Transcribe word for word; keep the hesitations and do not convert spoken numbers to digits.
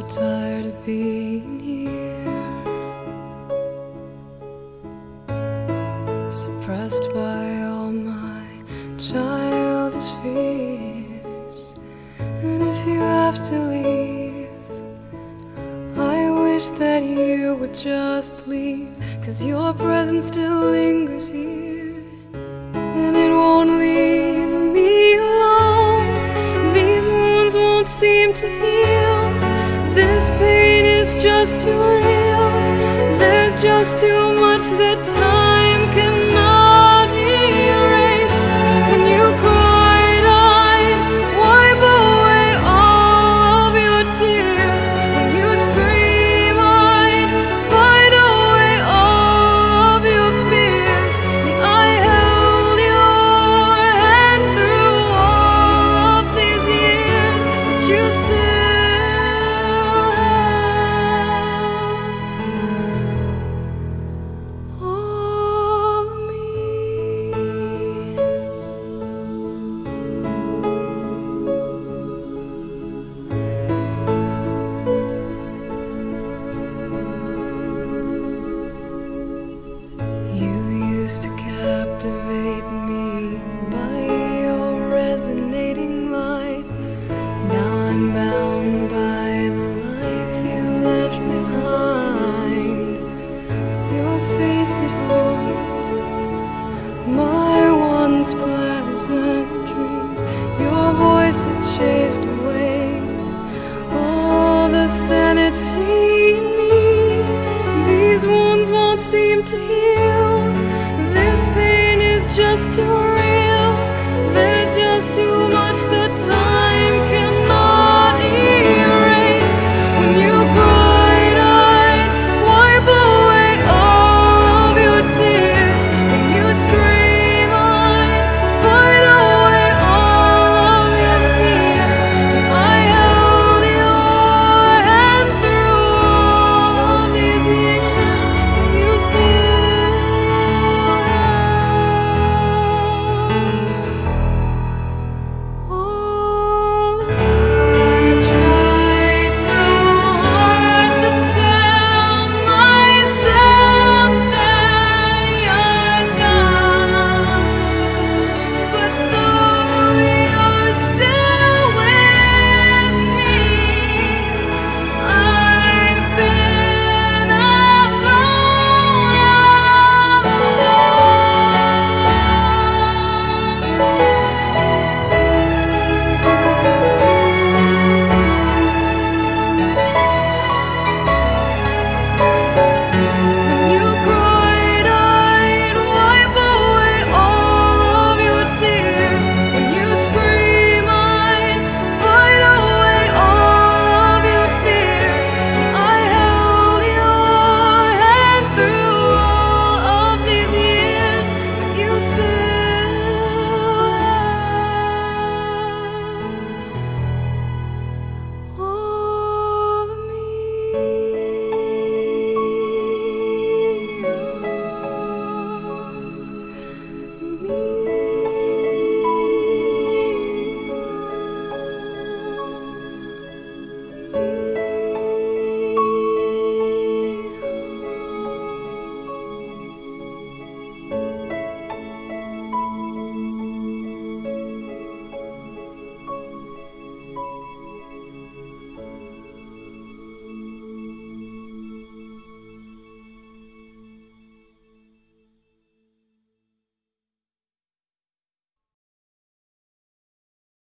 tired of being here, suppressed by all my childish fears. And if you have to leave, I wish that you would just leave, 'cause your presence still lingers here, and it won't leave me alone. These wounds won't seem to heal. This pain is just too real. There's just too much that time cannot erase. When you cried, I'd wipe away all of your tears. When you scream, I'd fight away all of your fears. And I held your hand through all of these years, but you still to captivate me by your resonating light. Now I'm bound by the life you left behind. Your face, it haunts my once pleasant dreams. Your voice, it chased away all the sanity in me. These wounds won't seem to heal. This pain is just too